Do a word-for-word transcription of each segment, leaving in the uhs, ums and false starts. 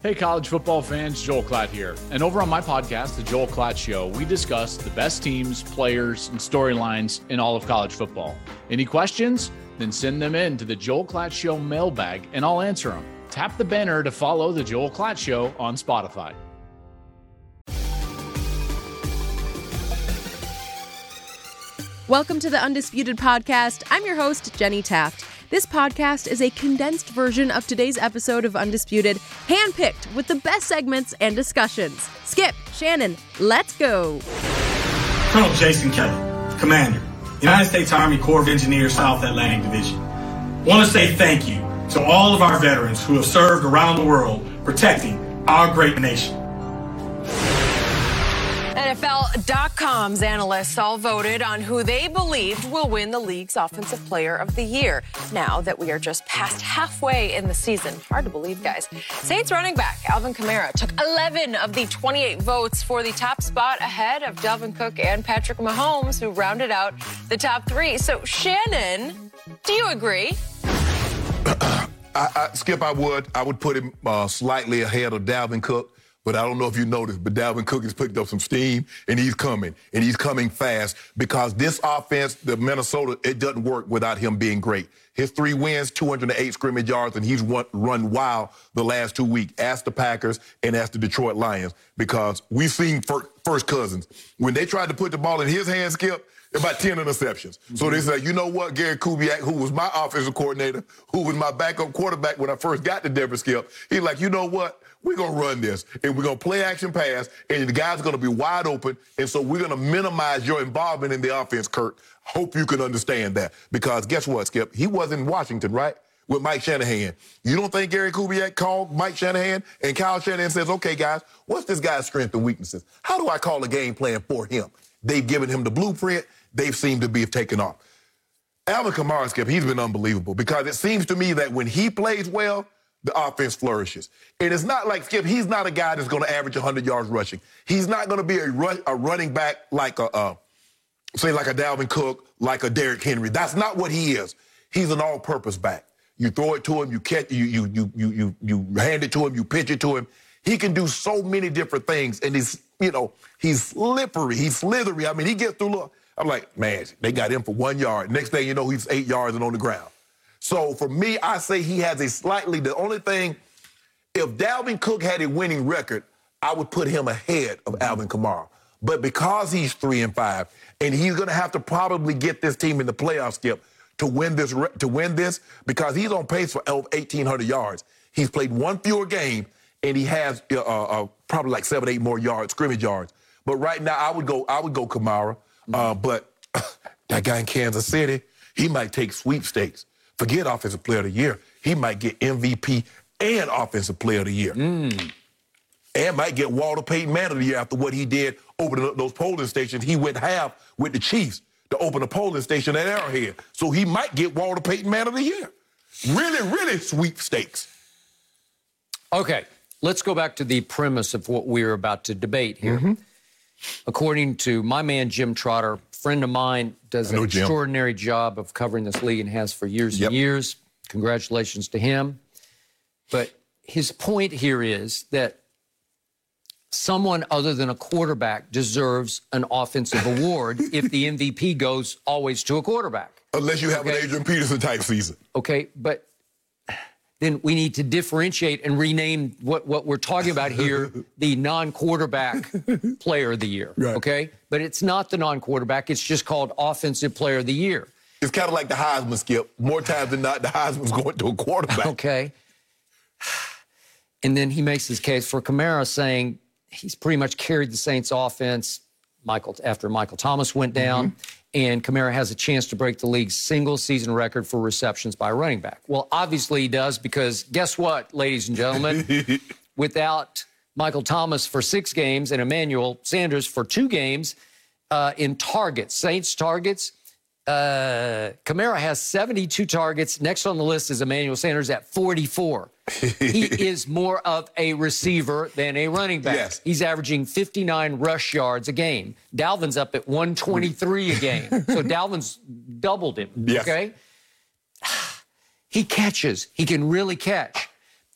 Hey, college football fans, Joel Klatt here. And over on my podcast, The Joel Klatt Show, we discuss the best teams, players, and storylines in all of college football. Any questions? Then send them in to the Joel Klatt Show mailbag, and I'll answer them. Tap the banner to follow The Joel Klatt Show on Spotify. Welcome to the Undisputed Podcast. I'm your host, Jenny Taft. This podcast is a condensed version of today's episode of Undisputed, handpicked with the best segments and discussions. Skip, Shannon, let's go. Colonel Jason Kelly, Commander, United States Army Corps of Engineers, South Atlantic Division. I want to say thank you to all of our veterans who have served around the world protecting our great nation. N F L dot com's analysts all voted on who they believed will win the league's Offensive Player of the Year. Now that we are just past halfway in the season, hard to believe, guys. Saints running back Alvin Kamara took eleven of the twenty-eight votes for the top spot ahead of Dalvin Cook and Patrick Mahomes, who rounded out the top three. So, Shannon, do you agree? I, I, Skip, I would. I would put him uh, slightly ahead of Dalvin Cook. But I don't know if you noticed, but Dalvin Cook has picked up some steam, and he's coming, and he's coming fast because this offense, the Minnesota, it doesn't work without him being great. His three wins, two hundred eight scrimmage yards, and he's run, run wild the last two weeks. Ask the Packers and ask the Detroit Lions because we've seen fir- first cousins. When they tried to put the ball in his hands, Skip, about ten interceptions. Mm-hmm. So they said, you know what, Gary Kubiak, who was my offensive coordinator, who was my backup quarterback when I first got to Denver, Skip, he's like, you know what? We're going to run this, and we're going to play action pass, and the guys are going to be wide open, and so we're going to minimize your involvement in the offense, Kirk. Hope you can understand that, because guess what, Skip? He was in Washington, right, with Mike Shanahan. You don't think Gary Kubiak called Mike Shanahan, and Kyle Shanahan says, okay, guys, what's this guy's strengths and weaknesses? How do I call a game plan for him? They've given him the blueprint. They've seemed to be taken off. Alvin Kamara, Skip, he's been unbelievable, because it seems to me that when he plays well, the offense flourishes. And it's not like Skip, he's not a guy that's going to average one hundred yards rushing. He's not going to be a, run, a running back like a, uh, say like a Dalvin Cook, like a Derrick Henry. That's not what he is. He's an all-purpose back. You throw it to him, you catch, you you you you you you hand it to him, you pitch it to him. He can do so many different things, and he's, you know, he's slippery, he's slithery. I mean, he gets through. Look, I'm like, man, they got him for one yard. Next thing you know, he's eight yards and on the ground. So for me, I say he has a slightly, the only thing, if Dalvin Cook had a winning record, I would put him ahead of Alvin Kamara. But because he's three and five, and he's going to have to probably get this team in the playoff, Skip, to win this, to win this, because he's on pace for eighteen hundred yards. He's played one fewer game, and he has uh, uh, probably like seven, eight more yards, scrimmage yards. But right now, I would go, I would go Kamara. Uh, but that guy in Kansas City, he might take sweepstakes. Forget Offensive Player of the Year. He might get M V P and Offensive Player of the Year. Mm. And might get Walter Payton Man of the Year after what he did opening up those polling stations. He went half with the Chiefs to open a polling station at Arrowhead. So he might get Walter Payton Man of the Year. Really, really sweepstakes. Okay, let's go back to the premise of what we're about to debate here. Mm-hmm. According to my man, Jim Trotter, friend of mine, does an extraordinary Jim. job of covering this league and has for years yep. and years. Congratulations to him. But his point here is that someone other than a quarterback deserves an offensive award if the M V P goes always to a quarterback. Unless you have okay? an Adrian Peterson type season. Okay, but then we need to differentiate and rename what, what we're talking about here, the non-quarterback player of the year, right. okay? But it's not the non-quarterback. It's just called Offensive Player of the Year. It's kind of like the Heisman, Skip. More times than not, the Heisman's going to a quarterback. Okay. And then he makes his case for Kamara, saying he's pretty much carried the Saints offense Michael after Michael Thomas went down. Mm-hmm. And Kamara has a chance to break the league's single-season record for receptions by a running back. Well, obviously he does, because guess what, ladies and gentlemen? Without Michael Thomas for six games and Emmanuel Sanders for two games uh, in targets, Saints targets, uh, Kamara has seventy-two targets. Next on the list is Emmanuel Sanders at forty-four. He is more of a receiver than a running back. Yes. He's averaging fifty-nine rush yards a game. Dalvin's up at one twenty-three a game. So Dalvin's doubled him, yes. okay? He catches. He can really catch.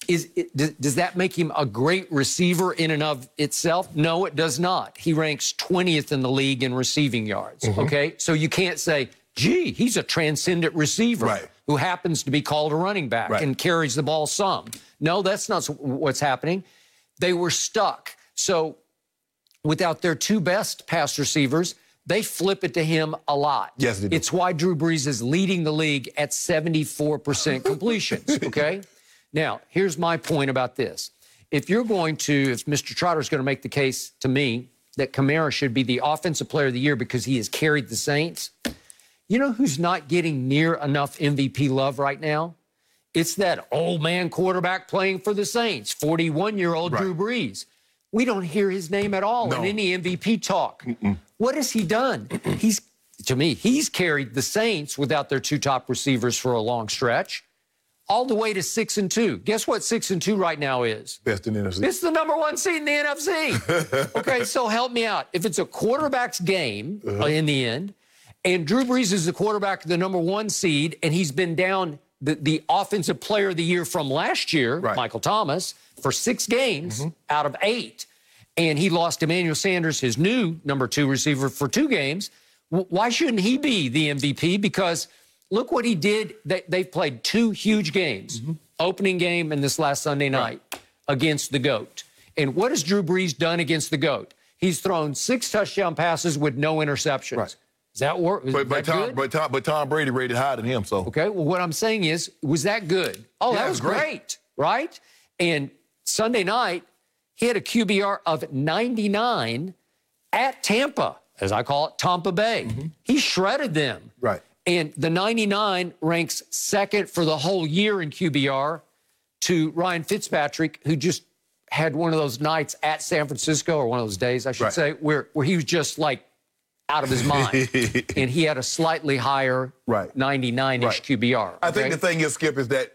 Is it, does, does that make him a great receiver in and of itself? No, it does not. He ranks twentieth in the league in receiving yards, mm-hmm. okay? So you can't say, gee, he's a transcendent receiver right. who happens to be called a running back right. and carries the ball some. No, that's not what's happening. They were stuck. So without their two best pass receivers, they flip it to him a lot. Yes, they do. It's why Drew Brees is leading the league at seventy-four percent completions, okay? Now, here's my point about this. If you're going to, if Mister Trotter's going to make the case to me that Kamara should be the offensive player of the year because he has carried the Saints, you know who's not getting near enough M V P love right now? It's that old man quarterback playing for the Saints, forty-one-year-old right. Drew Brees. We don't hear his name at all no. in any M V P talk. Mm-mm. What has he done? He's, to me, he's carried the Saints without their two top receivers for a long stretch, all the way to six and two. Guess what six and two right now is? Best in the N F C. It's the number one seed in the N F C. Okay, so help me out. If it's a quarterback's game uh-huh. in the end, and Drew Brees is the quarterback of the number one seed, and he's been down the, the offensive player of the year from last year, right. Michael Thomas, for six games mm-hmm. out of eight, and he lost Emmanuel Sanders, his new number two receiver, for two games, w- why shouldn't he be the M V P? Because look what he did. They, they've played two huge games, mm-hmm. opening game and this last Sunday night right. against the GOAT. And what has Drew Brees done against the GOAT? He's thrown six touchdown passes with no interceptions. Right. Does that work? Is but, but, that Tom, good? but, Tom, but Tom Brady rated higher than him, so. Okay, well, what I'm saying is, was that good? Oh, yeah, that was great. great, right? And Sunday night, he had a Q B R of ninety-nine at Tampa, as I call it, Tampa Bay. Mm-hmm. He shredded them. Right. And the ninety-nine ranks second for the whole year in Q B R to Ryan Fitzpatrick, who just had one of those nights at San Francisco, or one of those days, I should right. say, where, where he was just like out of his mind. And he had a slightly higher right. ninety-nine-ish right. Q B R. Okay? I think the thing is, Skip, is that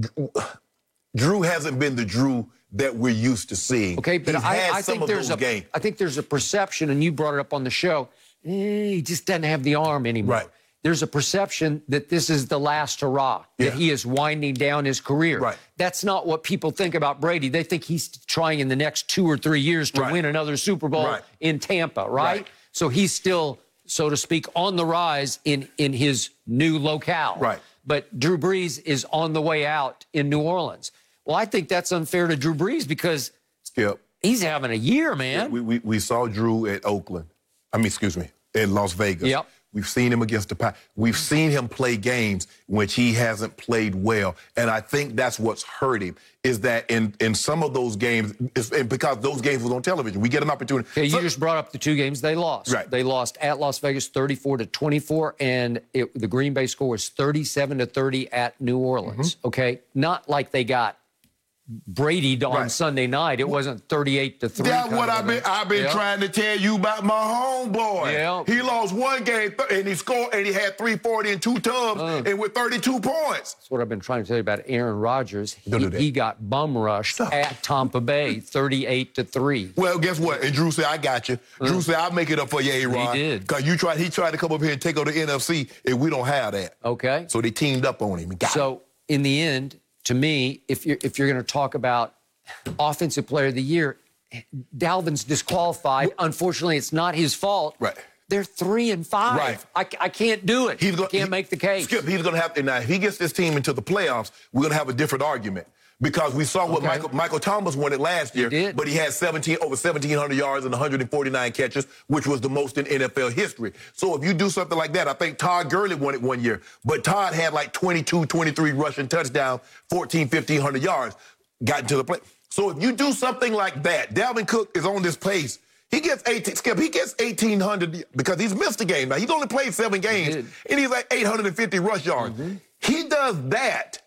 Drew hasn't been the Drew that we're used to seeing. Okay, but He's I, had I some think of there's those a, games. I think there's a perception, and you brought it up on the show, eh, he just doesn't have the arm anymore. Right. There's a perception that this is the last hurrah, yeah. that he is winding down his career. Right. That's not what people think about Brady. They think he's trying in the next two or three years to right. win another Super Bowl right. in Tampa, right? right? So he's still, so to speak, on the rise in, in his new locale. Right. But Drew Brees is on the way out in New Orleans. Well, I think that's unfair to Drew Brees because Skip. he's having a year, man. We, we, we saw Drew at Oakland. I mean, excuse me, in Las Vegas. Yep. We've seen him against the Packers. We've seen him play games in which he hasn't played well. And I think that's what's hurt him, is that in, in some of those games, it's, and because those games was on television, we get an opportunity. Okay, you so, just brought up the two games they lost. Right. They lost at Las Vegas thirty-four to twenty-four, and it, the Green Bay score was thirty-seven to thirty at New Orleans. Mm-hmm. Okay, not like they got Brady'd on right. Sunday night. It wasn't thirty-eight to three. That's what I've been I've been yep. trying to tell you about my homeboy. Yep. He lost one game and he scored and he had three forty and two tubs uh, and with thirty-two points. That's what I've been trying to tell you about Aaron Rodgers. He, Don't do that. he got bum rushed Stop. at Tampa Bay, thirty-eight to three. Well, guess what? And Drew said, I got you. Uh, Drew said, I'll make it up for you, A-Rod. He did. Because you tried, he tried to come up here and take over the N F C, and we don't have that. Okay. So they teamed up on him and got So him. in the end, to me, if you're if you're going to talk about Offensive Player of the Year, Dalvin's disqualified. Unfortunately, it's not his fault. Right. They're three and five. Right. I, I can't do it. He's gonna, can't he, make the case. Skip, he's going to have to, now, if he gets this team into the playoffs, we're going to have a different argument. Because we saw what Okay. Michael, Michael Thomas won it last year, He did. but he had seventeen over seventeen hundred yards and one hundred forty-nine catches, which was the most in N F L history. So if you do something like that, I think Todd Gurley won it one year, but Todd had like twenty-two, twenty-three rushing touchdowns, fourteen, fifteen hundred yards, got into the play. So if you do something like that, Dalvin Cook is on this pace. He gets eighteen, Skip, he gets eighteen hundred because he's missed a game. Now, he's only played seven games, He and he's like eight hundred fifty rush yards. Mm-hmm. He does that.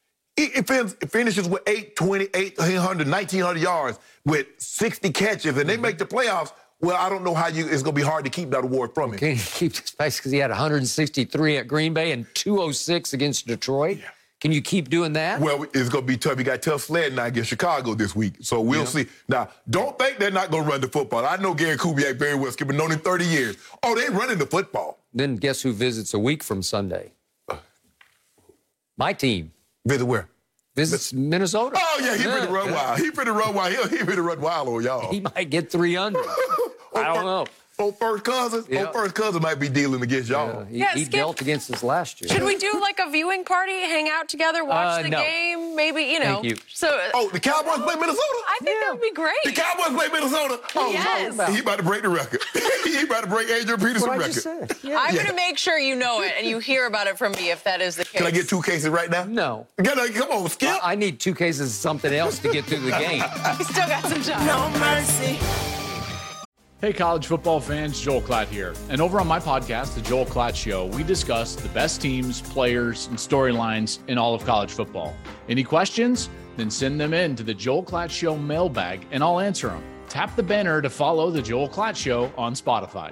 It finishes with eight twenty, eight hundred, nineteen hundred yards with sixty catches, and they make the playoffs. Well, I don't know how you. It's going to be hard to keep that award from him. Can he keep this pace because he had one hundred sixty-three at Green Bay and two oh six against Detroit? Yeah. Can you keep doing that? Well, it's going to be tough. You got tough sledding now against Chicago this week, so we'll yeah. see. Now, don't think they're not going to run the football. I know Gary Kubiak very well. Skip, been known him thirty years. Oh, they're running the football. Then guess who visits a week from Sunday? My team. Visit where? Visits Minnesota. Oh, yeah, he yeah, finna run yeah. wild. He finna run wild. He, he finna run wild on y'all. He might get three hundred. I don't know. Oh, first cousins? Yeah. Oh, first cousin might be dealing against y'all. Yeah, he Yeah, he Skip. dealt against us last year. Should we do like a viewing party, hang out together, watch Uh, the no. game? Maybe, you know. Thank you. So Oh, the Cowboys play Minnesota? I think that would be great. The Cowboys play Minnesota? Oh, Yes. no. He about to break the record. He about to break Adrian Peterson's What I record. just said. I'm Yeah. going to make sure you know it and you hear about it from me if that is the case. Can I get two cases right now? No. Can I, come on, Skip. I need two cases of something else to get through the game. You still got some time. No mercy. Hey, college football fans, Joel Klatt here. And over on my podcast, The Joel Klatt Show, we discuss the best teams, players, and storylines in all of college football. Any questions? Then send them in to the Joel Klatt Show mailbag, and I'll answer them. Tap the banner to follow The Joel Klatt Show on Spotify.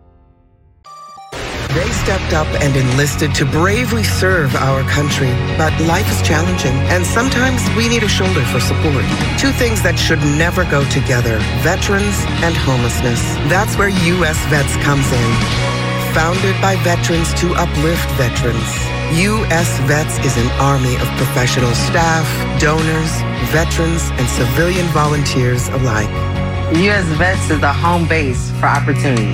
They stepped up and enlisted to bravely serve our country. But life is challenging, and sometimes we need a shoulder for support. Two things that should never go together, veterans and homelessness. That's where U S Vets comes in. Founded by veterans to uplift veterans, U S Vets is an army of professional staff, donors, veterans, and civilian volunteers alike. U S Vets is the home base for opportunity.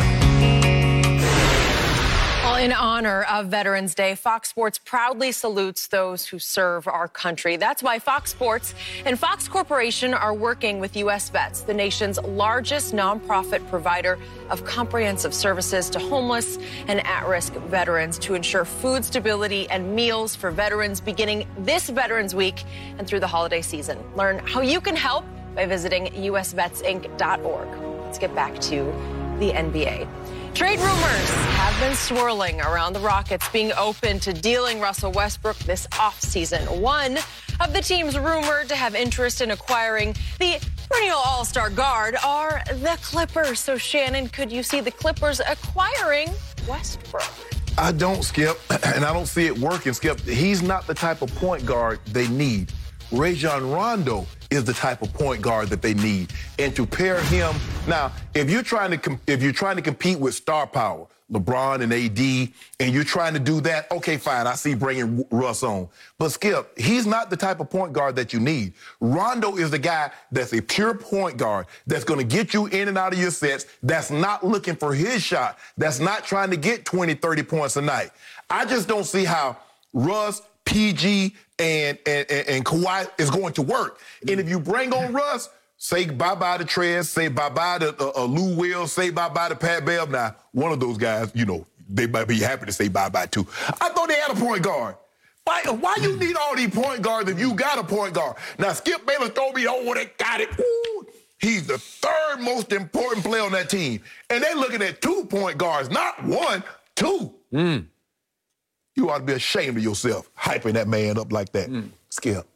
In honor of Veterans Day, Fox Sports proudly salutes those who serve our country. That's why Fox Sports and Fox Corporation are working with U S Vets, the nation's largest nonprofit provider of comprehensive services to homeless and at-risk veterans, to ensure food stability and meals for veterans beginning this Veterans Week and through the holiday season. Learn how you can help by visiting U S vets inc dot org. Let's get back to the N B A. Trade rumors have been swirling around the Rockets being open to dealing Russell Westbrook this offseason. One of the teams rumored to have interest in acquiring the perennial all-star guard are the Clippers. So, Shannon, could you see the Clippers acquiring Westbrook? I don't, Skip, and I don't see it working, Skip. He's not the type of point guard they need. Rajon Rondo is the type of point guard that they need. And to pair him, now, if you're trying to com- if you're trying to compete with star power, LeBron and A D, and you're trying to do that, okay, fine, I see bringing Russ on. But Skip, he's not the type of point guard that you need. Rondo is the guy that's a pure point guard that's going to get you in and out of your sets, that's not looking for his shot, that's not trying to get twenty, thirty points a night. I just don't see how Russ, P G, and, and, and, and Kawhi is going to work. And if you bring on Russ, say bye-bye to Trez, say bye-bye to uh, uh, Lou Will, say bye-bye to Pat Bev. Now, one of those guys, you know, they might be happy to say bye-bye to. I thought they had a point guard. Why, why you need all these point guards if you got a point guard? Now, Skip Bayless told me, oh, they got it. Ooh, he's the third most important player on that team. And they're looking at two point guards, not one, two. Mm. You ought to be ashamed of yourself, hyping that man up like that. Mm. Skip,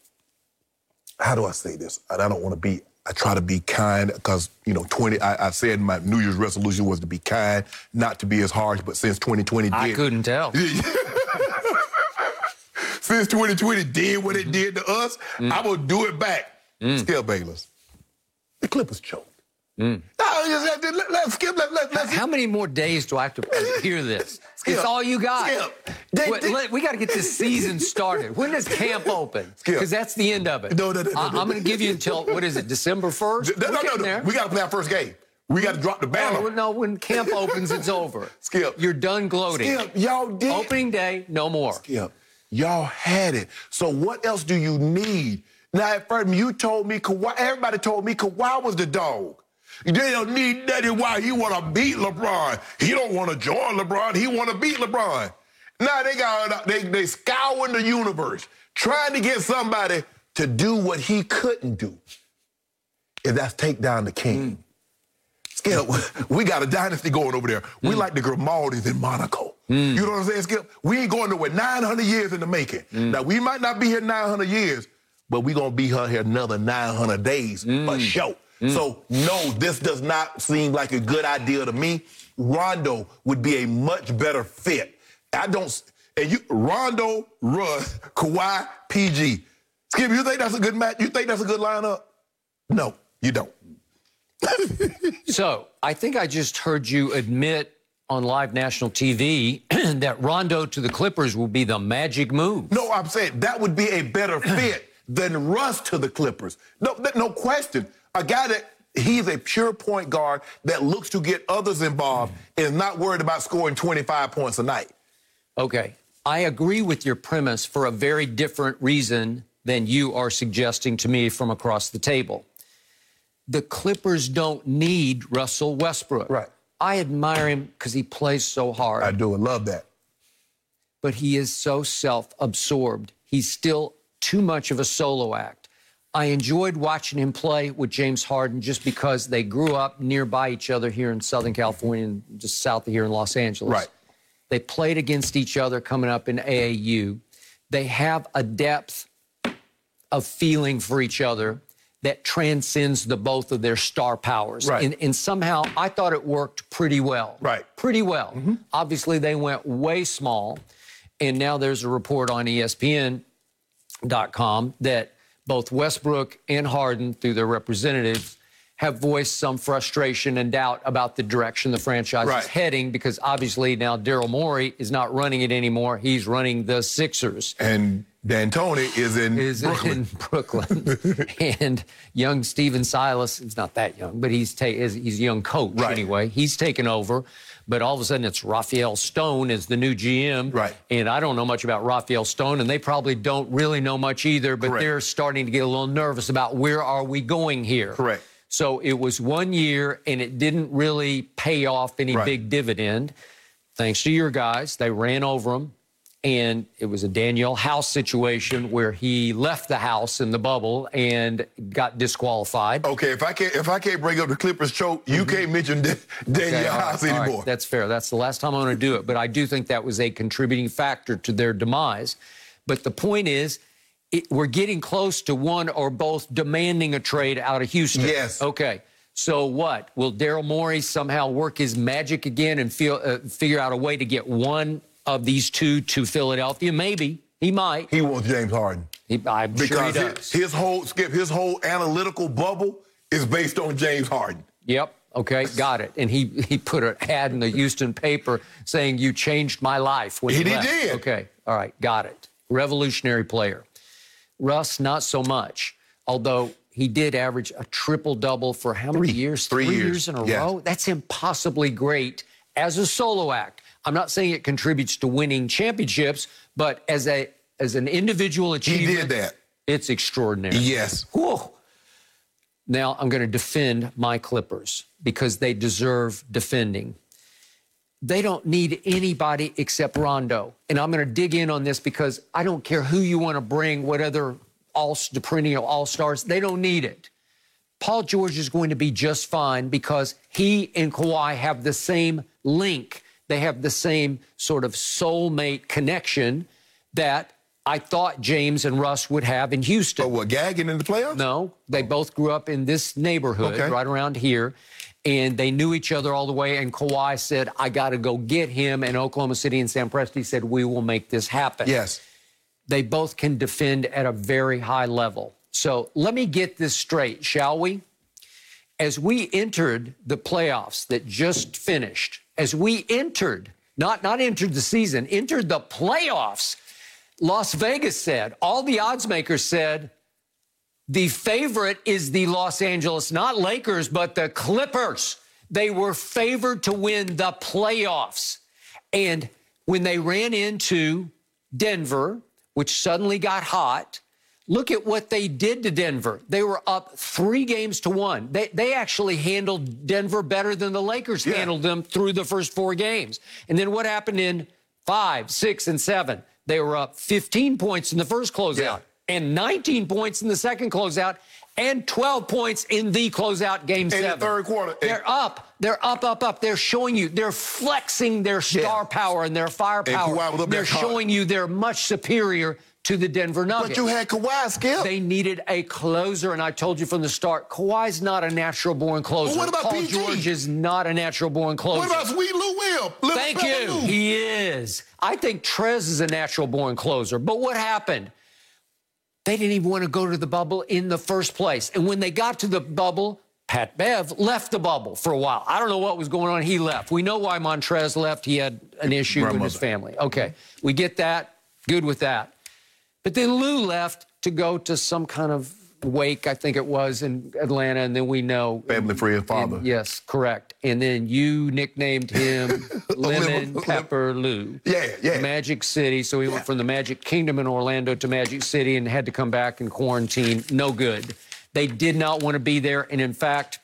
how do I say this? And I don't want to be, I try to be kind because, you know, twenty. I, I said my New Year's resolution was to be kind, not to be as harsh, but since twenty twenty did. I couldn't tell. Since twenty twenty did what it did to us, mm. I'm going to do it back. Mm. Skip Bayless, the Clippers choked. Mm. No, let, let's skip. Let, let, let's How many more days do I have to hear this? Skip. It's all you got. Skip. They, Wait, they, let, we got to get this season started. When does camp open? Because that's the end of it. No, no, no, no, I, no, I'm going to give you until, what is it, December first? No, no, no, no. We got to play our first game. We got to drop the banner. No, no, when camp opens, it's over. Skip. You're done gloating. Skip, y'all did. Opening day, no more. Skip, y'all had it. So what else do you need? Now, at first, you told me Kawhi, everybody told me Kawhi was the dog. They don't need nothing. Why he want to beat LeBron? He don't want to join LeBron. He want to beat LeBron. Now they got they they scouring the universe trying to get somebody to do what he couldn't do. And that's take down the king. Mm. Skip, we got a dynasty going over there. Mm. We like the Grimaldis in Monaco. Mm. You know what I'm saying, Skip? We ain't going nowhere. nine hundred years in the making. Mm. Now we might not be here nine hundred years, but we gonna be here another nine hundred days mm. for sure. Mm. So, no, this does not seem like a good idea to me. Rondo would be a much better fit. I don't, and you, Rondo, Russ, Kawhi, P G. Skip, you think that's a good match? You think that's a good lineup? No, you don't. So, I think I just heard you admit on live national T V that Rondo to the Clippers will be the magic move. No, I'm saying that would be a better fit than Russ to the Clippers. No, no question. A guy that he's a pure point guard that looks to get others involved and is not worried about scoring twenty-five points a night. Okay. I agree with your premise for a very different reason than you are suggesting to me from across the table. The Clippers don't need Russell Westbrook. Right. I admire him because he plays so hard. I do and love that. But he is so self-absorbed. He's still too much of a solo act. I enjoyed watching him play with James Harden just because they grew up nearby each other here in Southern California and just south of here in Los Angeles. Right. They played against each other coming up in A A U. They have a depth of feeling for each other that transcends the both of their star powers. Right. And, and somehow I thought it worked pretty well. Right. Pretty well. Mm-hmm. Obviously, they went way small. And now there's a report on E S P N dot com that both Westbrook and Harden, through their representatives, have voiced some frustration and doubt about the direction the franchise right. is heading, because obviously now Daryl Morey is not running it anymore. He's running the Sixers. And D'Antoni is in is Brooklyn. in Brooklyn. And young Steven Silas, he's not that young, but he's ta- he's a young coach right. anyway. He's taken over. But all of a sudden, it's Raphael Stone as the new G M. Right. And I don't know much about Raphael Stone, and they probably don't really know much either, but Correct. they're starting to get a little nervous about where are we going here. Correct. So it was one year, and it didn't really pay off any right. big dividend. Thanks to your guys, they ran over them. And it was a Daniel House situation where he left the house in the bubble and got disqualified. Okay, if I can't if I can't bring up the Clippers choke, you Mm-hmm. can't mention Da- Daniel Okay, all right, House all right, anymore. that's fair. That's the last time I'm going to do it. But I do think that was a contributing factor to their demise. But the point is, it, we're getting close to one or both demanding a trade out of Houston. Yes. Okay. So what? Will Daryl Morey somehow work his magic again and feel, uh, figure out a way to get one of these two to Philadelphia? Maybe. He might. He wants James Harden. He, I'm because sure he his, does. his whole skip, his whole analytical bubble is based on James Harden. Yep. Okay, got it. And he he put an ad in the Houston paper saying, "You changed my life." When He you left. did. Okay, all right, got it. Revolutionary player. Russ, not so much. Although he did average a triple-double for how many Three. years? Three Three years. years in a Yes. row? That's impossibly great as a solo act. I'm not saying it contributes to winning championships, but as a as an individual He achievement, did that. it's extraordinary. Yes. Whew. Now I'm going to defend my Clippers because they deserve defending. They don't need anybody except Rondo. And I'm going to dig in on this because I don't care who you want to bring, what other all, the perennial all-stars, they don't need it. Paul George is going to be just fine because he and Kawhi have the same link. They have the same sort of soulmate connection that I thought James and Russ would have in Houston. But what, gagging in the playoffs? No, they both grew up in this neighborhood Okay. right around here, and they knew each other all the way, and Kawhi said, I got to go get him, and Oklahoma City and Sam Presti said, we will make this happen. Yes. They both can defend at a very high level. So let me get this straight, shall we? As we entered the playoffs that just finished, as we entered, not, not entered the season, entered the playoffs, Las Vegas said, all the odds makers said, the favorite is the Los Angeles, not Lakers, but the Clippers. They were favored to win the playoffs. And when they ran into Denver, which suddenly got hot, look at what they did to Denver. They were up three games to one. They, they actually handled Denver better than the Lakers Yeah. handled them through the first four games. And then what happened in five, six, and seven? They were up fifteen points in the first closeout Yeah. and nineteen points in the second closeout and twelve points in the closeout game In seven. the third quarter. They're up. They're up, up, up. They're showing you. They're flexing their star Yeah. power and their firepower. Kawhi was up They're there hard. showing you they're much superior to the Denver Nuggets. But you had Kawhi, Skip. They needed a closer, and I told you from the start, Kawhi's not a natural-born closer. Well, what about Paul P G? George is not a natural-born closer. What about Sweet Lou Will? Little Thank Pepper you. Lou. He is. I think Trez is a natural-born closer. But what happened? They didn't even want to go to the bubble in the first place. And when they got to the bubble, Pat Bev left the bubble for a while. I don't know what was going on. He left. We know why Montrez left. He had an issue Grandmother. with his family. Okay, we get that. Good with that. But then Lou left to go to some kind of wake, I think it was, in Atlanta, and then we know... Family friend father. And, yes, correct. And then you nicknamed him Lemon Pepper Lou. Yeah, yeah. Magic City. So he yeah. went from the Magic Kingdom in Orlando to Magic City and had to come back and quarantine. No good. They did not want to be there. And in fact,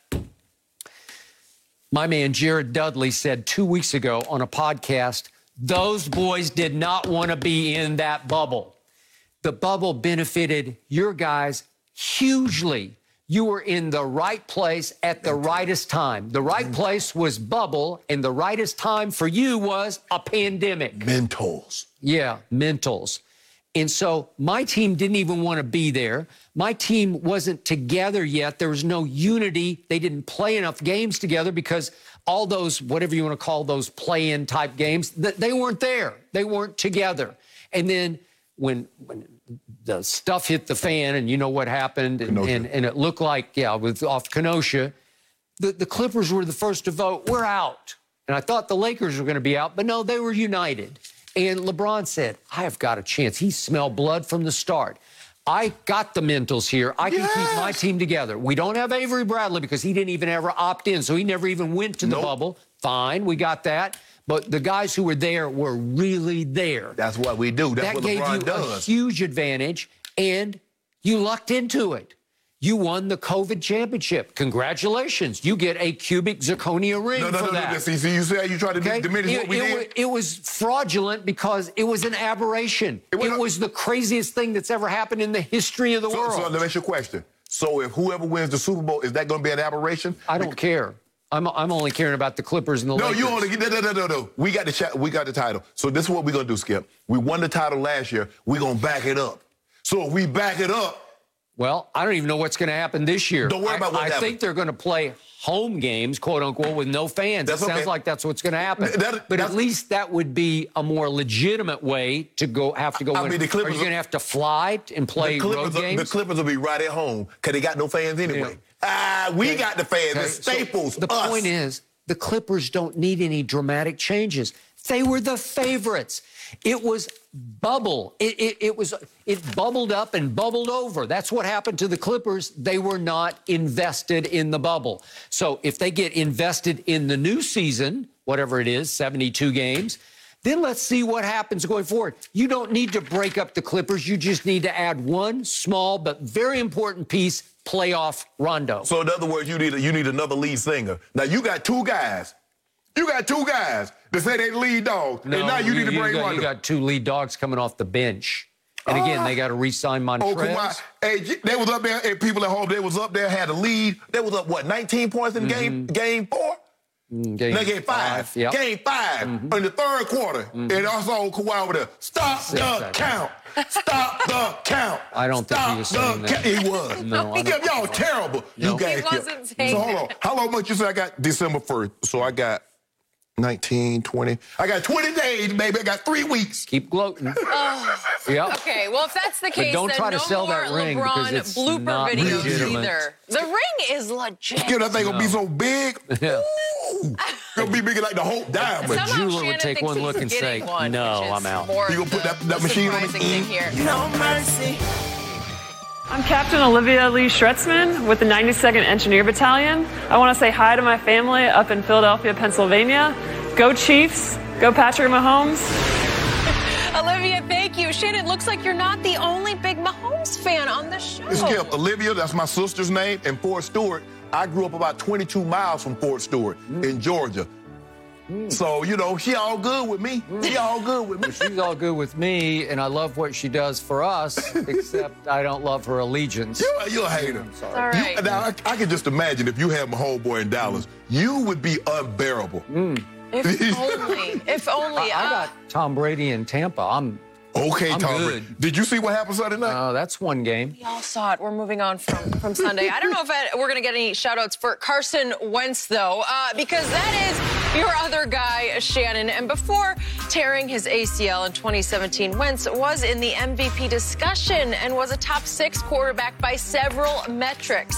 my man Jared Dudley said two weeks ago on a podcast, those boys did not want to be in that bubble. The bubble benefited your guys hugely. You were in the right place at the rightest time. The right place was bubble, and the rightest time for you was a pandemic. Mentals. Yeah, mentals. And so my team didn't even want to be there. My team wasn't together yet. There was no unity. They didn't play enough games together because all those, whatever you want to call those play-in type games, they weren't there. They weren't together. And then when, when the stuff hit the fan and you know what happened, and, and, and it looked like, yeah, with off Kenosha, the, the Clippers were the first to vote, we're out. And I thought the Lakers were going to be out, but no, they were united. And LeBron said, I have got a chance. He smelled blood from the start. I got the mentals here. I can yes. keep my team together. We don't have Avery Bradley because he didn't even ever opt in, so he never even went to the nope. bubble. Fine, we got that. But the guys who were there were really there. That's what we do. That's that what gave LeBron you does. a huge advantage, and you lucked into it. You won the COVID championship. Congratulations. You get a cubic zirconia ring no, no, for no, that. No, see, see, you see how you try to okay? diminish it, what we it, did? It was fraudulent because it was an aberration. It was, it was the craziest thing that's ever happened in the history of the so, world. So let me ask you a question. So if whoever wins the Super Bowl, is that going to be an aberration? I don't because care. I'm, I'm only caring about the Clippers and the no, Lakers. No, you only... No, no, no, no, no. We got the, cha- we got the title. So this is what we're going to do, Skip. We won the title last year. We're going to back it up. So if we back it up... Well, I don't even know what's going to happen this year. Don't worry about what I, I happened. think they're going to play home games, quote unquote, with no fans. That's it sounds okay. like that's what's going to happen. That, but at least that would be a more legitimate way to go. Have to go. I in. mean, the Clippers are you going to have to fly and play the road are, games? The Clippers will be right at home because they got no fans anyway. Ah, yeah. uh, we okay. got the fans. Okay. The Staples. So the us. point is, the Clippers don't need any dramatic changes. They were the favorites. It was bubble. It, it, it was it bubbled up and bubbled over. That's what happened to the Clippers. They were not invested in the bubble. So if they get invested in the new season, whatever it is, seventy-two games, then let's see what happens going forward. You don't need to break up the Clippers. You just need to add one small but very important piece, playoff Rondo. So in other words, you need a, you need another lead singer. Now you got two guys. You got two guys that say they lead dogs, no, and now you, you need to bring got, Rondo. You got two lead dogs coming off the bench. And again, uh, they got to re-sign Montrez. Oh, Kawhi. Hey, they was up there, and people at home, they was up there, had a lead. They was up, what, nineteen points in mm-hmm. game game four? Mm, game, no, game five. five yep. Game five mm-hmm. in the third quarter. Mm-hmm. And I saw Kawhi over there. Stop Six, the seven. count. Stop the count. I don't Stop think he was saying that. He was. No, he kept y'all terrible. No. You guys he wasn't kept. saying So hold on. How long much you said I got December first? So I got nineteen, twenty. I got twenty days, baby. I got three weeks. Keep gloating. Oh. Yep. Okay, well, if that's the case, but don't then try no to sell more that ring LeBron because it's blooper not videos legitimate. either. The ring is legit. Skip, that thing no. gonna be so big. Yeah. Ooh, gonna be bigger like the Hope Diamond. But jeweler would take one look and say, one, no, I'm out. You gonna put that, that machine on the thing here. No mercy. I'm Captain Olivia Lee Shretzman with the ninety-second Engineer Battalion. I want to say hi to my family up in Philadelphia, Pennsylvania. Go Chiefs. Go Patrick Mahomes. Olivia, thank you. Shannon, it looks like you're not the only big Mahomes fan on the show. It's Skip. Olivia, that's my sister's name, and Fort Stewart. I grew up about twenty-two miles from Fort Stewart mm. in Georgia. Mm. So, you know, she all good with me. Mm. She all good with me. She's all good with me, and I love what she does for us, except I don't love her allegiance. You, you're a hater. I'm sorry. All right. You, now, I, I can just imagine if you had my homeboy in Dallas, you would be unbearable. Mm. If only. If only. I, I uh, got Tom Brady in Tampa. I'm Okay, I'm Tom good. Brady. Did you see what happened Sunday night? Oh, uh, that's one game. We all saw it. We're moving on from, from Sunday. I don't know if I, we're going to get any shout-outs for Carson Wentz, though, uh, because that is your other guy, Shannon. And before tearing his A C L in twenty seventeen, Wentz was in the M V P discussion and was a top six quarterback by several metrics.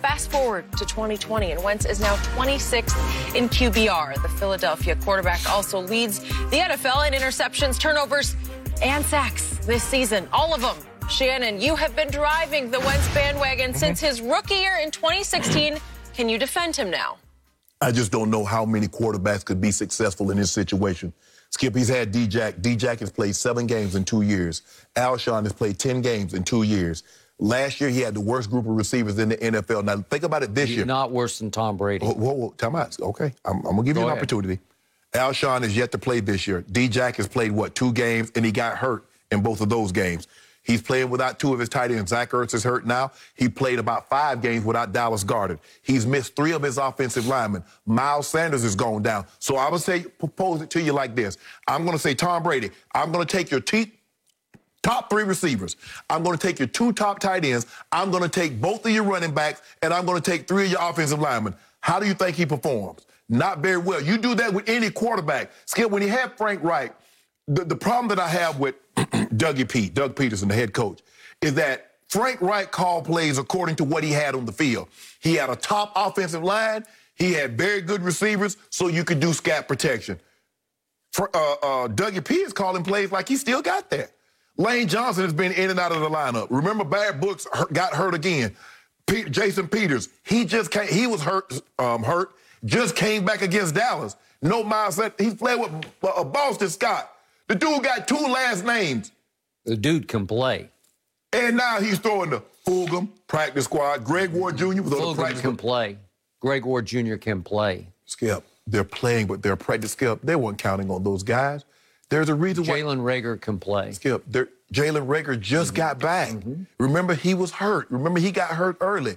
fast forward to twenty twenty, and Wentz is now twenty-sixth in Q B R. The Philadelphia quarterback also leads the N F L in interceptions, turnovers, and sacks this season. All of them. Shannon, you have been driving the Wentz bandwagon since his rookie year in twenty sixteen. Can you defend him now? I just don't know how many quarterbacks could be successful in this situation. Skip, he's had D-Jack. D-Jack has played seven games in two years. Alshon has played ten games in two years. Last year, he had the worst group of receivers in the N F L. Now, think about it this He's year. Not worse than Tom Brady. Whoa, whoa, whoa. Time out. Okay, I'm, I'm going to give Go you an ahead. opportunity. Alshon is yet to play this year. D-Jack has played, what, two games, and he got hurt in both of those games. He's playing without two of his tight ends. Zach Ertz is hurt now. He played about five games without Dallas Goedert. He's missed three of his offensive linemen. Miles Sanders is going down. So I would say, propose it to you like this. I'm going to say, Tom Brady, I'm going to take your te- top three receivers. I'm going to take your two top tight ends. I'm going to take both of your running backs, and I'm going to take three of your offensive linemen. How do you think he performs? Not very well. You do that with any quarterback. Skip, when you have Frank Reich, the, the problem that I have with Dougie P, Doug Peterson, the head coach, is that Frank Reich called plays according to what he had on the field. He had a top offensive line. He had very good receivers, so you could do scat protection. For, uh, uh, Dougie P is calling plays like he still got that. Lane Johnson has been in and out of the lineup. Remember, Barrett Brooks hurt, got hurt again. P- Jason Peters, he just came, he was hurt, um, hurt, just came back against Dallas. No Miles, he's played with uh, Boston Scott. The dude got two last names. The dude can play. And now he's throwing the Fulgham practice squad. Greg Ward Junior was on the Fulgham practice can squad. play. Greg Ward Junior can play. Skip, they're playing, but they're practice. Skip, they weren't counting on those guys. There's a reason why. Jalen Reagor can play. Skip, Jalen Reagor just mm-hmm. got back. Mm-hmm. Remember, he was hurt. Remember, he got hurt early.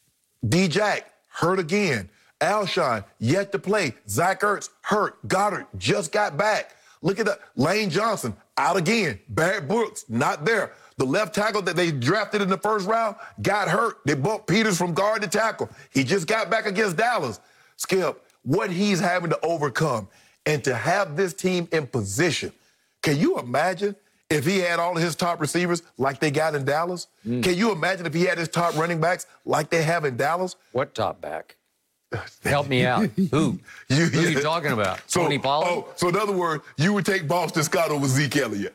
D-Jack, hurt again. Alshon, yet to play. Zach Ertz, hurt. Goddard, just got back. Look at that. Lane Johnson, out again. Barrett Brooks, not there. The left tackle that they drafted in the first round got hurt. They bumped Peters from guard to tackle. He just got back against Dallas. Skip, what he's having to overcome and to have this team in position. Can you imagine if he had all of his top receivers like they got in Dallas? Mm. Can you imagine if he had his top running backs like they have in Dallas? What top back? Help me out. Who? you, Who are you talking about? So, Tony Pollard? Oh, so in other words, you would take Boston Scott over Zeke Elliott.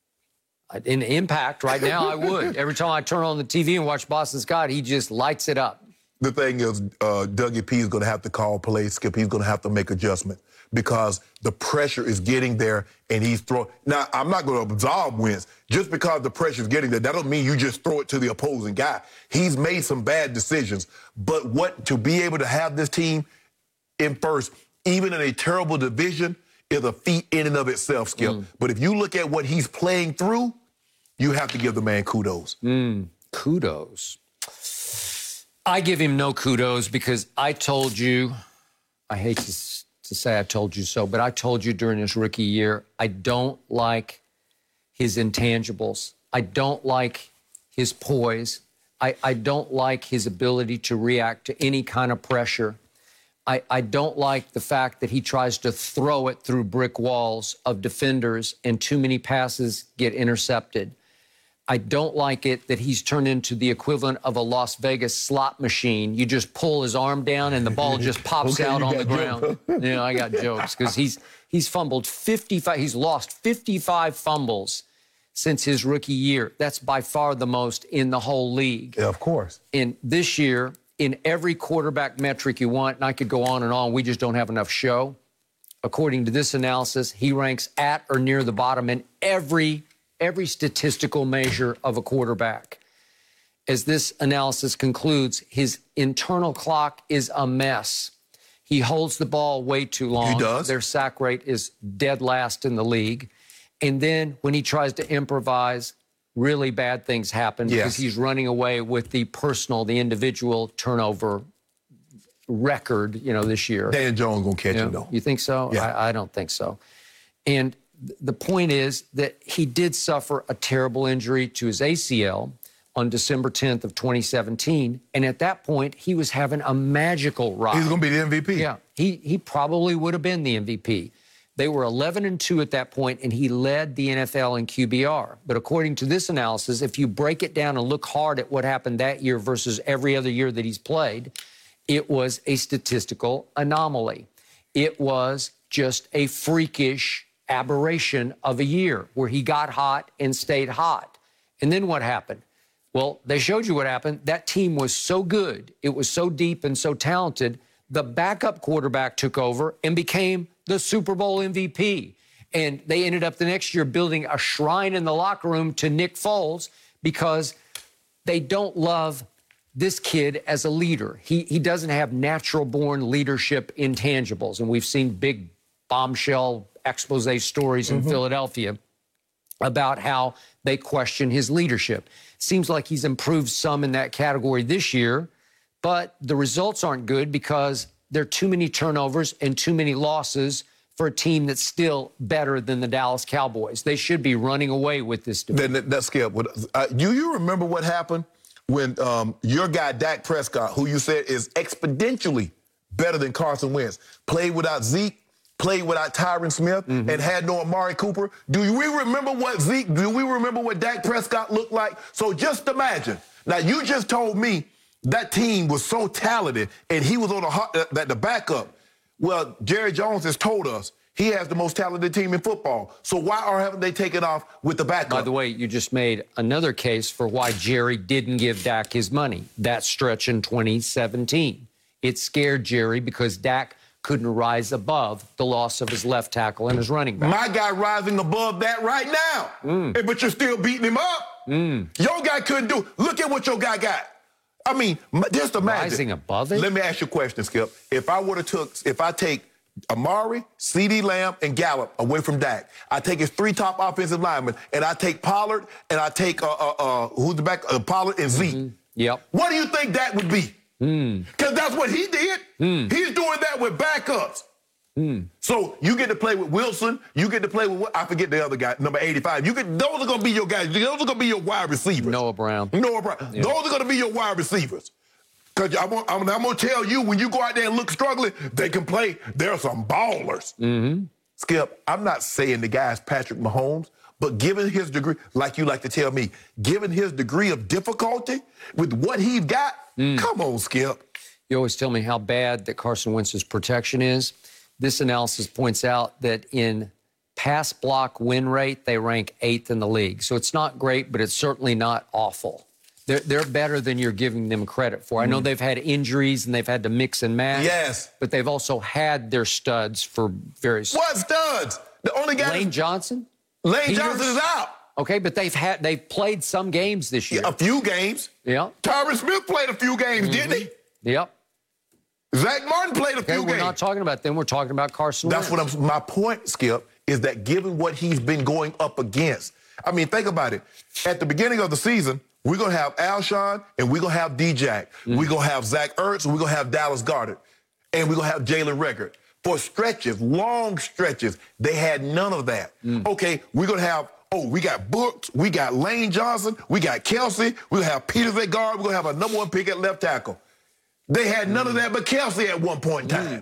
In impact right now, I would. Every time I turn on the T V and watch Boston Scott, he just lights it up. The thing is, uh, Dougie P is going to have to call plays, Skip. He's going to have to make adjustment because the pressure is getting there and he's throwing. Now, I'm not going to absolve Wentz. Just because the pressure is getting there, that don't mean you just throw it to the opposing guy. He's made some bad decisions. But what to be able to have this team in first, even in a terrible division, is a feat in and of itself, Skip. Mm. But if you look at what he's playing through, you have to give the man kudos. Mm, kudos. I give him no kudos because I told you, I hate to, to say I told you so, but I told you during his rookie year, I don't like his intangibles. I don't like his poise. I, I don't like his ability to react to any kind of pressure. I, I don't like the fact that he tries to throw it through brick walls of defenders and too many passes get intercepted. I don't like it that he's turned into the equivalent of a Las Vegas slot machine. You just pull his arm down and the ball just pops okay, out on the jokes. ground. You know, I got jokes because he's he's fumbled fifty-five. He's lost fifty-five fumbles since his rookie year. That's by far the most in the whole league. Yeah, of course. And this year, in every quarterback metric you want, and I could go on and on, we just don't have enough show. According to this analysis, he ranks at or near the bottom in every every statistical measure of a quarterback. As this analysis concludes, his internal clock is a mess. He holds the ball way too long. He does. Their sack rate is dead last in the league. And then when he tries to improvise, really bad things happen yes. because he's running away with the personal, the individual turnover record, you know, this year. Dan Jones gonna catch you him, know, though. You think so? Yeah. I, I don't think so. And the point is that he did suffer a terrible injury to his A C L on December tenth of twenty seventeen. And at that point, he was having a magical ride. He's going to be the M V P. Yeah, he, he probably would have been the M V P. They were eleven and two at that point, and he led the N F L in Q B R. But according to this analysis, if you break it down and look hard at what happened that year versus every other year that he's played, it was a statistical anomaly. It was just a freakish aberration of a year where he got hot and stayed hot. And then what happened? Well, they showed you what happened. That team was so good, it was so deep and so talented, the backup quarterback took over and became the Super Bowl M V P. And they ended up the next year building a shrine in the locker room to Nick Foles because they don't love this kid as a leader. He, he doesn't have natural-born leadership intangibles. And we've seen big bombshell expose stories in mm-hmm. Philadelphia about how they question his leadership. Seems like he's improved some in that category this year, but the results aren't good because there are too many turnovers and too many losses for a team that's still better than the Dallas Cowboys. They should be running away with this division. That, that's Skip. Uh, do you remember what happened when um, your guy, Dak Prescott, who you said is exponentially better than Carson Wentz, played without Zeke, played without Tyron Smith, mm-hmm. and had no Amari Cooper? Do we remember what Zeke, do we remember what Dak Prescott looked like? So just imagine. Now, you just told me that team was so talented, and he was on the, uh, the backup. Well, Jerry Jones has told us he has the most talented team in football. So why are, haven't they taken off with the backup? By the way, you just made another case for why Jerry didn't give Dak his money. That stretch in twenty seventeen. It scared Jerry because Dak couldn't rise above the loss of his left tackle and his running back. My guy rising above that right now. Mm. But you're still beating him up. Mm. Your guy couldn't do. Look at what your guy got. I mean, just imagine. Rising above it? Let me ask you a question, Skip. If I would have took, if I take Amari, CeeDee Lamb, and Gallup away from Dak, I take his three top offensive linemen, and I take Pollard, and I take, uh, uh, uh, who's the back, uh, Pollard and Zeke. Mm-hmm. Yep. What do you think that would be? Because mm. that's what he did. Mm. He's doing that with backups. Mm. So you get to play with Wilson. You get to play with, I forget the other guy, number eighty-five. You get, those are going to be your guys. Those are going to be your wide receivers. Noah Brown. Noah Brown. Yeah. Those are going to be your wide receivers. Because I'm, I'm, I'm going to tell you, when you go out there and look struggling, they can play. There are some ballers. Mm-hmm. Skip, I'm not saying the guy's Patrick Mahomes, but given his degree, like you like to tell me, given his degree of difficulty with what he's got, mm. come on, Skip. You always tell me how bad that Carson Wentz's protection is. This analysis points out that in pass block win rate, they rank eighth in the league. So it's not great, but it's certainly not awful. They're, they're better than you're giving them credit for. I know they've had injuries and they've had to mix and match. Yes. But they've also had their studs for various... What studs? The only guy... Lane Johnson? Lane Peters? Johnson is out. Okay, but they've had they've played some games this year. Yeah, a few games. Yeah. Tyron Smith played a few games, mm-hmm. didn't he? Yep. Zach Martin played a okay, few we're games. We're not talking about them. We're talking about Carson That's Wentz. what I'm... My point, Skip, is that given what he's been going up against... I mean, think about it. At the beginning of the season, we're going to have Alshon and we're going to have D-Jack. Mm. We're going to have Zach Ertz and we're going to have Dallas Goedert. And we're going to have Jalen Reagor. For stretches, long stretches, they had none of that. Mm. Okay, we're going to have... Oh, we got Brooks, we got Lane Johnson, we got Kelsey, we're going to have Peters at guard, we're going to have a number one pick at left tackle. They had none mm. of that but Kelsey at one point in time. Mm.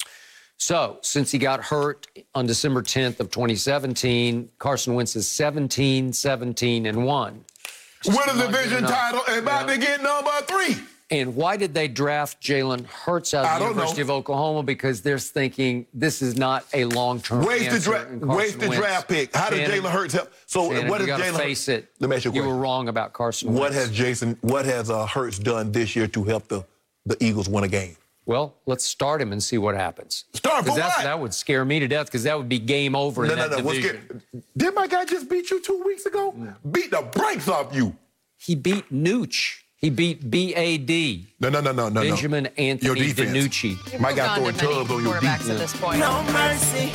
So, since he got hurt on December tenth of twenty seventeen, Carson Wentz is seventeen, seventeen, and one. Win a division title and about yeah. to get number three. And why did they draft Jalen Hurts out of the University know. of Oklahoma? Because they're thinking this is not a long-term answer. Dra- waste the draft pick. How did Jalen Hurts help? So Shannon, what you did Jalen face it? Let me ask you a You question. were wrong about Carson Wentz. What has Jason? What has uh, Hurts done this year to help the the Eagles win a game? Well, let's start him and see what happens. Start for what? That would scare me to death because that would be game over no, in no, that no, division. Did my guy just beat you two weeks ago? Mm. Beat the brakes off you. He beat Nooch. He beat B A D. No, no, no, no, no. Benjamin no. Anthony DiNucci. My guy throwing tubs on your defense. At this point. No mercy.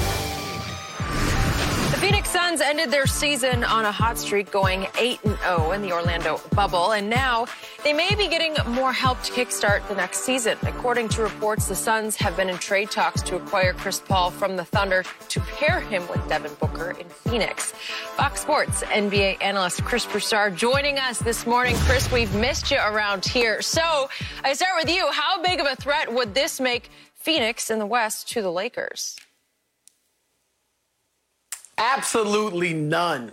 The Phoenix Suns ended their season on a hot streak, going eight and oh in the Orlando bubble, and now they may be getting more help to kickstart the next season. According to reports, the Suns have been in trade talks to acquire Chris Paul from the Thunder to pair him with Devin Booker in Phoenix. Fox Sports N B A analyst Chris Broussard joining us this morning. Chris, we've missed you around here. So I start with you. How big of a threat would this make Phoenix in the West to the Lakers? Absolutely none.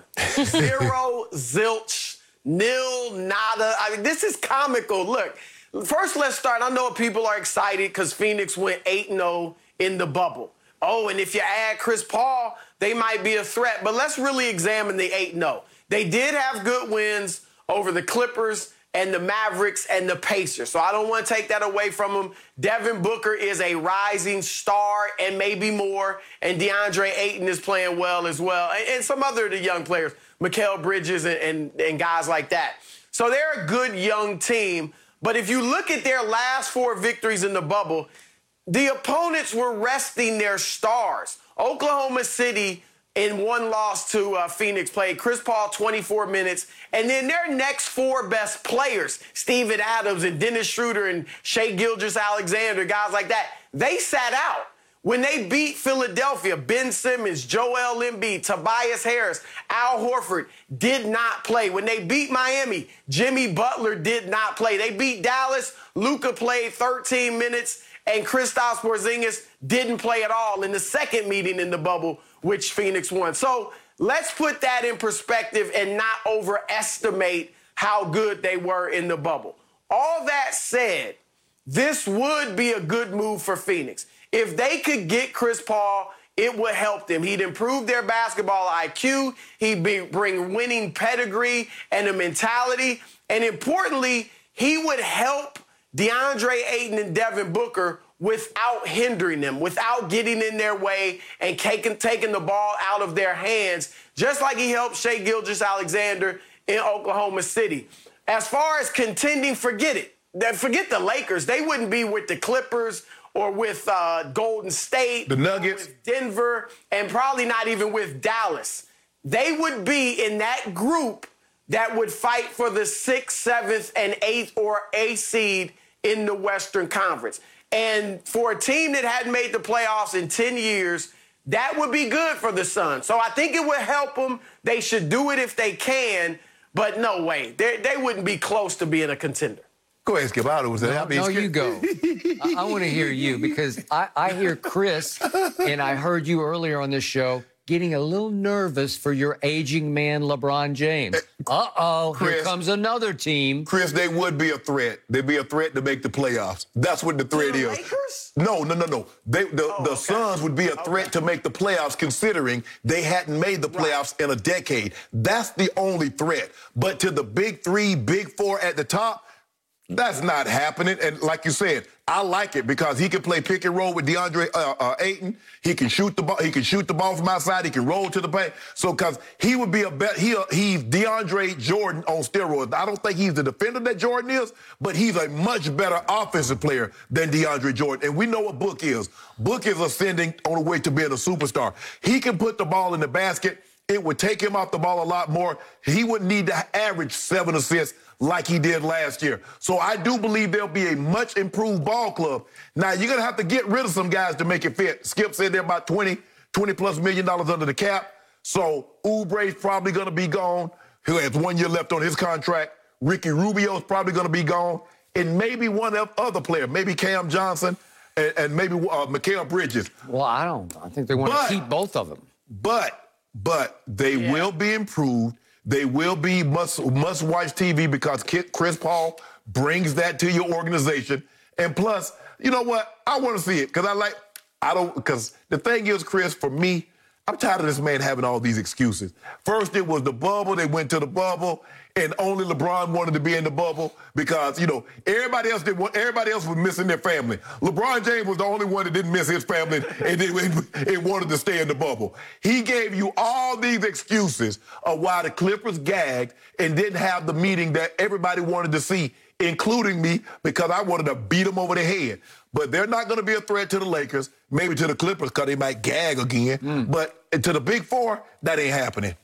Zero, zilch, nil, nada. I mean, this is comical. Look, first let's start. I know people are excited because Phoenix went eight and oh in the bubble. Oh, and if you add Chris Paul, they might be a threat. But let's really examine the eight and oh. They did have good wins over the Clippers and the Mavericks and the Pacers. So I don't want to take that away from them. Devin Booker is a rising star and maybe more. And DeAndre Ayton is playing well as well. And, and some other of the young players, Mikal Bridges and, and, and guys like that. So they're a good young team. But if you look at their last four victories in the bubble, the opponents were resting their stars. Oklahoma City, in one loss to uh, Phoenix, played Chris Paul twenty-four minutes. And then their next four best players, Steven Adams and Dennis Schroeder and Shai Gilgeous-Alexander, guys like that, they sat out. When they beat Philadelphia, Ben Simmons, Joel Embiid, Tobias Harris, Al Horford did not play. When they beat Miami, Jimmy Butler did not play. They beat Dallas, Luka played thirteen minutes, and Kristaps Porzingis didn't play at all in the second meeting in the bubble, which Phoenix won. So let's put that in perspective and not overestimate how good they were in the bubble. All that said, this would be a good move for Phoenix. If they could get Chris Paul, it would help them. He'd improve their basketball I Q. He'd be, bring winning pedigree and a mentality. And importantly, he would help DeAndre Ayton and Devin Booker without hindering them, without getting in their way and taking, taking the ball out of their hands, just like he helped Shai Gilgeous-Alexander in Oklahoma City. As far as contending, forget it. Forget the Lakers. They wouldn't be with the Clippers or with uh, Golden State, the Nuggets, with Denver, and probably not even with Dallas. They would be in that group that would fight for the sixth, seventh, and eighth or eighth seed in the Western Conference. And for a team that hadn't made the playoffs in ten years, that would be good for the Suns. So I think it would help them. They should do it if they can, but no way. They, they wouldn't be close to being a contender. Go ahead, Skip. I was no, no, you go. I, I want to hear you because I, I hear Chris, and I heard you earlier on this show, getting a little nervous for your aging man, LeBron James. Uh-oh, Chris, here comes another team. Chris, they would be a threat. They'd be a threat to make the playoffs. That's what the threat the is. Lakers? No, no, no, no. They, the oh, the okay. Suns would be a threat okay. to make the playoffs considering they hadn't made the playoffs right. in a decade. That's the only threat. But to the big three, big four at the top, that's not happening. And like you said, I like it because he can play pick and roll with DeAndre uh, uh, Ayton. He can shoot the ball. He can shoot the ball from outside. He can roll to the paint. So, because he would be a bet. He he's DeAndre Jordan on steroids. I don't think he's the defender that Jordan is, but he's a much better offensive player than DeAndre Jordan. And we know what Book is. Book is ascending on the way to being a superstar. He can put the ball in the basket. It would take him off the ball a lot more. He wouldn't need to average seven assists like he did last year. So I do believe there'll be a much improved ball club. Now, you're going to have to get rid of some guys to make it fit. Skip said they're about twenty, twenty plus million dollars under the cap. So Oubre's probably going to be gone. He has one year left on his contract. Ricky Rubio's probably going to be gone. And maybe one other player, maybe Cam Johnson and, and maybe uh, Mikal Bridges. Well, I don't. I think they want but, to keep both of them. But, but they yeah. will be improved. They will be must, must-watch T V because Chris Paul brings that to your organization. And plus, you know what? I want to see it because I like, I don't, because the thing is, Chris, for me, I'm tired of this man having all these excuses. First, it was the bubble. They went to the bubble, and only LeBron wanted to be in the bubble because, you know, everybody else did. Everybody else was missing their family. LeBron James was the only one that didn't miss his family and, and, and wanted to stay in the bubble. He gave you all these excuses of why the Clippers gagged and didn't have the meeting that everybody wanted to see, including me, because I wanted to beat them over the head. But they're not going to be a threat to the Lakers, maybe to the Clippers because they might gag again. Mm. But to the Big Four, that ain't happening.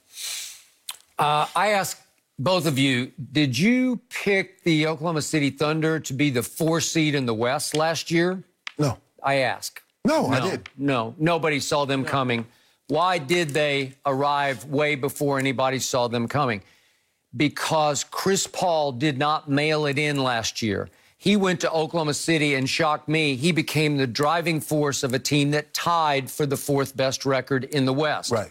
Uh, I ask both of you, did you pick the Oklahoma City Thunder to be the four seed in the West last year? No. I ask. No, no I did. No, nobody saw them no. coming. Why did they arrive way before anybody saw them coming? Because Chris Paul did not mail it in last year. He went to Oklahoma City and shocked me. He became the driving force of a team that tied for the fourth best record in the West. Right.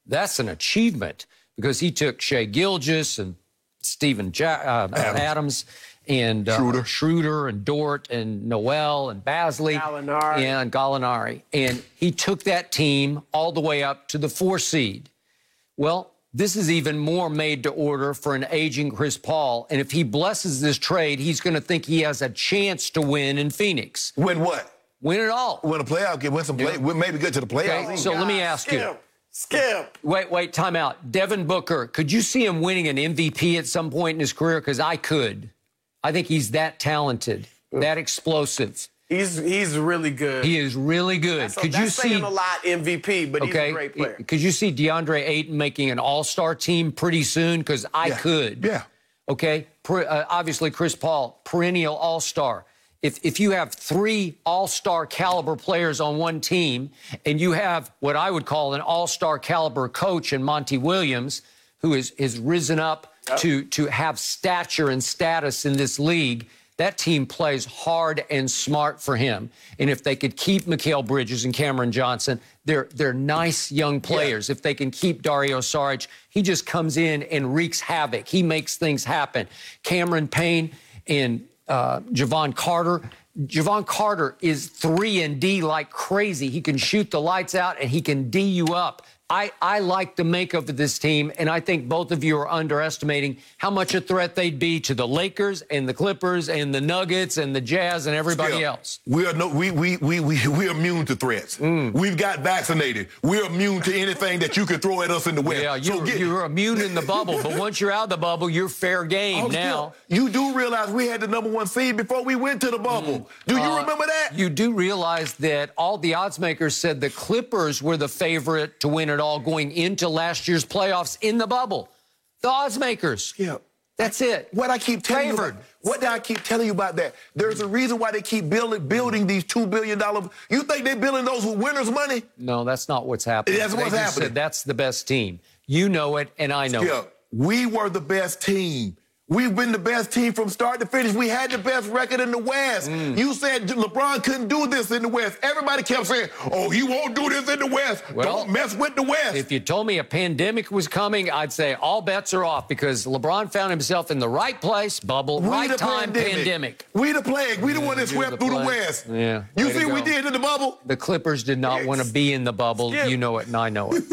That's an achievement because he took Shea Gilgeous and Stephen ja- uh, Adams. Adams and uh, Schroeder. Schroeder and Dort and Noel and Basley Gallinari. and Gallinari. And he took that team all the way up to the four seed. Well, this is even more made to order for an aging Chris Paul. And if he blesses this trade, he's going to think he has a chance to win in Phoenix. Win what? Win it all. Win a playoff game, win some play, Yeah. maybe get to the playoffs. Okay, so let me ask you. Skip. Skip. Wait, wait, time out. Devin Booker, could you see him winning an M V P at some point in his career? Because I could. I think he's that talented, that explosive. He's he's really good. He is really good. That's, could that's you saying see a lot M V P, but okay, he's a great player. Could you see DeAndre Ayton making an all-star team pretty soon? Because I Yeah. could. Yeah. Okay. Per, uh, obviously, Chris Paul, perennial all-star. If if you have three all-star caliber players on one team, and you have what I would call an all-star caliber coach in Monty Williams, who is has risen up yep. to to have stature and status in this league. That team plays hard and smart for him. And if they could keep Mikal Bridges and Cameron Johnson, they're they're nice young players. Yeah. If they can keep Dario Saric, he just comes in and wreaks havoc. He makes things happen. Cameron Payne and uh, Javon Carter. Javon Carter is three and D like crazy. He can shoot the lights out and he can D you up. I, I like the makeup of this team, and I think both of you are underestimating how much a threat they'd be to the Lakers and the Clippers and the Nuggets and the Jazz and everybody Still, else. We are no, we we we we we're immune to threats. Mm. We've got vaccinated. We're immune to anything that you can throw at us in the West. Yeah, so you're, get, you're immune in the bubble, but once you're out of the bubble, you're fair game oh, now. Still, you do realize we had the number one seed before we went to the bubble. Mm. Do you uh, remember that? You do realize that all the odds makers said the Clippers were the favorite to win it all going into to last year's playoffs in the bubble. The odds makers. Yeah. That's it. What I keep telling Favored. you about, what do I keep telling you about that? There's a reason why they keep building building these two billion dollars. You think they're building those with winners' money? No, that's not what's happening. That's they what's just happening. Said that's the best team. You know it, and I know yeah. it. We were the best team. We've been the best team from start to finish. We had the best record in the West. Mm. You said LeBron couldn't do this in the West. Everybody kept saying, oh, he won't do this in the West. Well, don't mess with the West. If you told me a pandemic was coming, I'd say all bets are off because LeBron found himself in the right place, bubble, we right time, pandemic. pandemic. We the plague. We the yeah, one that swept the through plague. the West. Yeah. You see what we did in the bubble? The Clippers did not yes. want to be in the bubble. Skip. You know it, and I know it.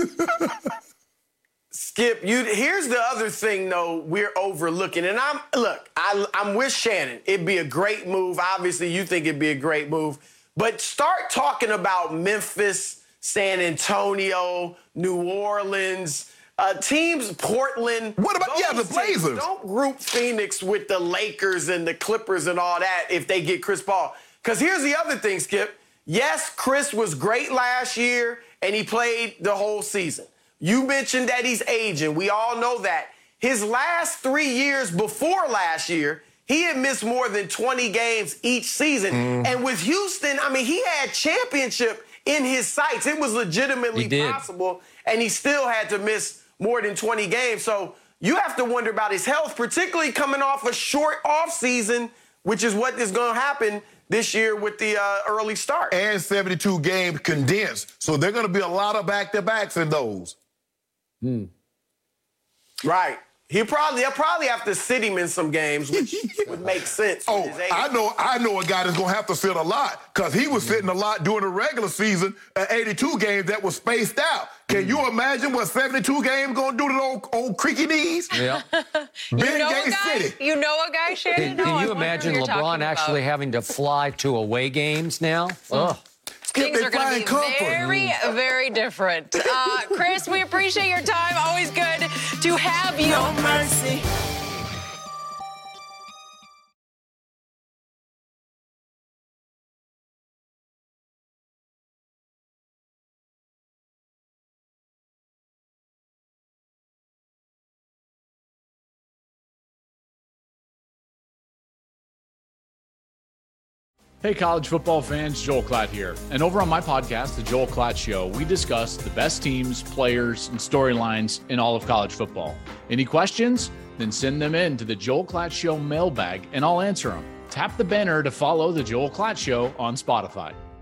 Skip, you. Here's the other thing, though, we're overlooking. And I'm look, I, I'm with Shannon. It'd be a great move. Obviously, you think it'd be a great move. But start talking about Memphis, San Antonio, New Orleans, uh, teams, Portland. What about yeah, the Blazers? Don't group Phoenix with the Lakers and the Clippers and all that if they get Chris Paul. Because here's the other thing, Skip. Yes, Chris was great last year, and he played the whole season. You mentioned that he's aging. We all know that. His last three years before last year, he had missed more than twenty games each season. Mm. And with Houston, I mean, he had championship in his sights. It was legitimately possible, and he still had to miss more than twenty games. So you have to wonder about his health, particularly coming off a short offseason, which is what is going to happen this year with the uh, early start. And seventy-two games condensed. So there are going to be a lot of back-to-backs in those. Hmm. Right. He'll probably, they'll probably have to sit him in some games, which would make sense. Oh, I know I know a guy that's going to have to sit a lot because he was sitting a lot during the regular season at eighty-two games that was spaced out. Can you imagine what seventy-two games going to do to those old, old creaky knees? Yeah. you, know a guy, City. you know a guy, Shannon? Can, no, can you imagine LeBron actually having to fly to away games now? Ugh. Things are going to be comfort. very, very different. Uh, Chris, we appreciate your time. Always good to have you. No mercy. Hey, college football fans, Joel Klatt here. And over on my podcast, The Joel Klatt Show, we discuss the best teams, players, and storylines in all of college football. Any questions? Then send them in to the Joel Klatt Show mailbag, and I'll answer them. Tap the banner to follow The Joel Klatt Show on Spotify.